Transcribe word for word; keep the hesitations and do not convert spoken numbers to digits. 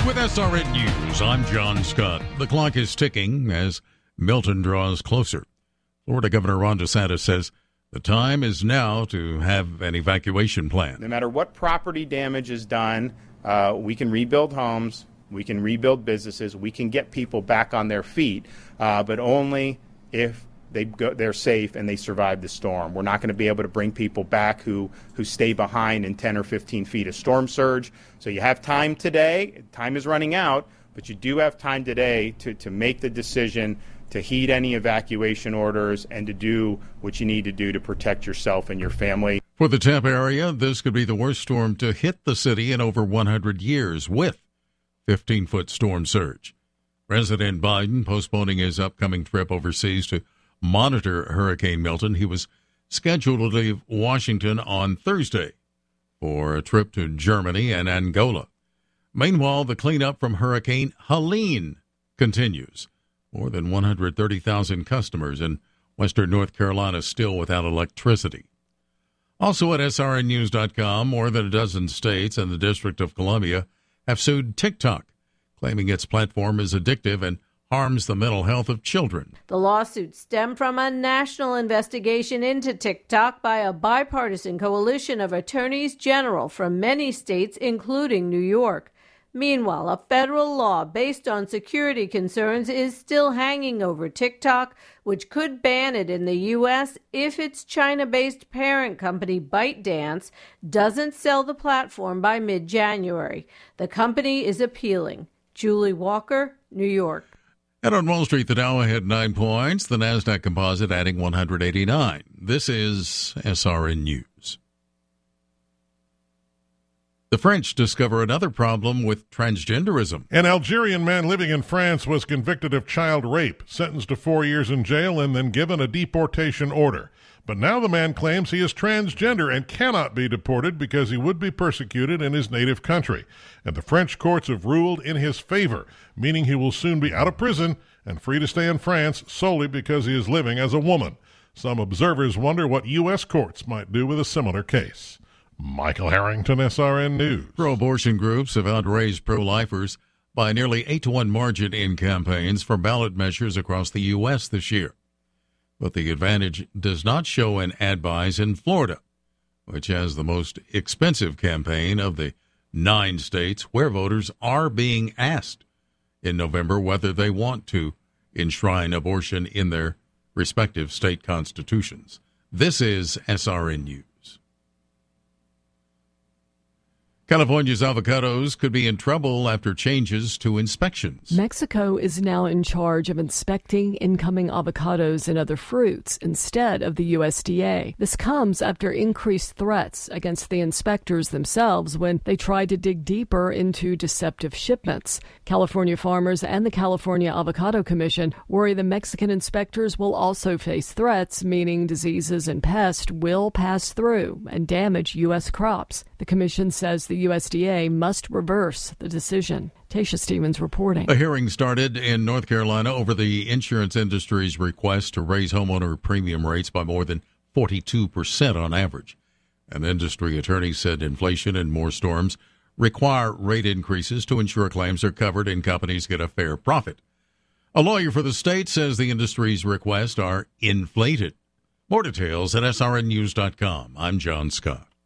With S R N News, I'm John Scott. The clock is ticking as Milton draws closer. Florida Governor Ron DeSantis says the time is now to have an evacuation plan. No matter what property damage is done, uh, we can rebuild homes, we can rebuild businesses, we can get people back on their feet, uh, but only if they go, they're safe and they survive the storm. We're not going to be able to bring people back who, who stay behind in ten or fifteen feet of storm surge. So you have time today. Time is running out, but you do have time today to, to make the decision to heed any evacuation orders and to do what you need to do to protect yourself and your family. For the Tampa area, this could be the worst storm to hit the city in over one hundred years with fifteen-foot storm surge. President Biden postponing his upcoming trip overseas to monitor Hurricane Milton. He was scheduled to leave Washington on Thursday for a trip to Germany and Angola. Meanwhile, the cleanup from Hurricane Helene continues. More than one hundred thirty thousand customers in western North Carolina still without electricity. Also at S R N news dot com, more than a dozen states and the District of Columbia have sued TikTok, claiming its platform is addictive and harms the mental health of children. The lawsuit stemmed from a national investigation into TikTok by a bipartisan coalition of attorneys general from many states, including New York. Meanwhile, a federal law based on security concerns is still hanging over TikTok, which could ban it in the U S if its China-based parent company ByteDance doesn't sell the platform by mid-January. The company is appealing. Julie Walker, New York. And on Wall Street, the Dow had nine points, the NASDAQ Composite adding one hundred eighty-nine. This is S R N News. The French discover another problem with transgenderism. An Algerian man living in France was convicted of child rape, sentenced to four years in jail, and then given a deportation order. But now the man claims he is transgender and cannot be deported because he would be persecuted in his native country. And the French courts have ruled in his favor, meaning he will soon be out of prison and free to stay in France solely because he is living as a woman. Some observers wonder what U S courts might do with a similar case. Michael Harrington, S R N News. Pro-abortion groups have outraised pro-lifers by nearly eight to one margin in campaigns for ballot measures across the U S this year. But the advantage does not show in ad buys in Florida, which has the most expensive campaign of the nine states where voters are being asked in November whether they want to enshrine abortion in their respective state constitutions. This is S R N News. California's avocados could be in trouble after changes to inspections. Mexico is now in charge of inspecting incoming avocados and other fruits instead of the U S D A. This comes after increased threats against the inspectors themselves when they tried to dig deeper into deceptive shipments. California farmers and the California Avocado Commission worry the Mexican inspectors will also face threats, meaning diseases and pests will pass through and damage U S crops. The commission says the U S D A must reverse the decision. Tasha Stevens reporting. A hearing started in North Carolina over the insurance industry's request to raise homeowner premium rates by more than forty-two percent on average. An industry attorney said inflation and more storms require rate increases to ensure claims are covered and companies get a fair profit. A lawyer for the state says the industry's requests are inflated. More details at S R N news dot com. I'm John Scott.